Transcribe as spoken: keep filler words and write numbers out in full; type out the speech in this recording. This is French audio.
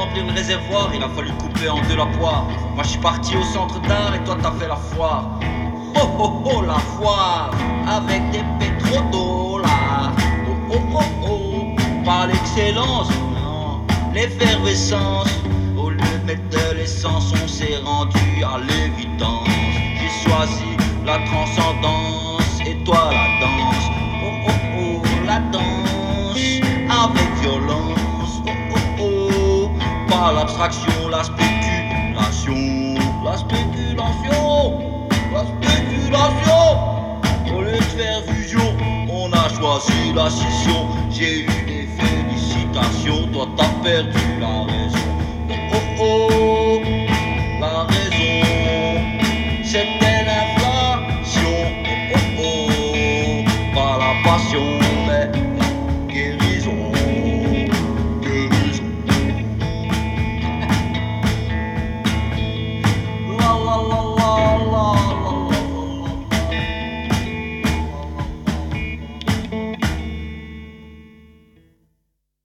remplir le réservoir, il a fallu couper en deux la poire. Moi je suis parti au centre d'art et toi t'as fait la foire. Oh oh oh la foire, avec des pétrodollars. Oh oh oh oh, pas l'excellence, non, l'effervescence. Au lieu de mettre de l'essence, on s'est rendu à l'évidence. J'ai choisi la transcendance et toi la danse. Oh oh oh, la danse avec violence. Oh oh oh, pas l'abstraction, la spéculation. La spéculation, la spéculation. Au lieu de faire fusion, on a choisi la scission. J'ai eu des félicitations, toi t'as perdu la raison. Oh oh oh, la raison, c'était l'inflation. Oh oh oh, pas la passion.